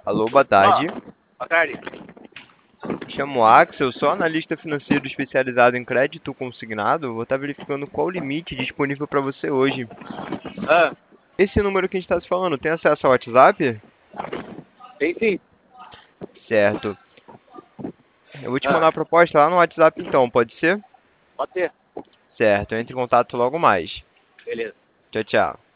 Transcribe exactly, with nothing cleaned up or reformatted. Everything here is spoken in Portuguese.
Alô, boa Ó, tarde. boa tarde. Me chamo Axel, sou analista financeiro especializado em crédito consignado. Vou estar verificando qual o limite disponível para você hoje. Ah, Esse número que a gente está se falando, tem acesso ao WhatsApp? tem sim. Certo. Eu vou te mandar Ah, a proposta lá no WhatsApp então, pode ser? pode ser. Certo, eu entro em contato logo mais. Beleza. Tchau, tchau.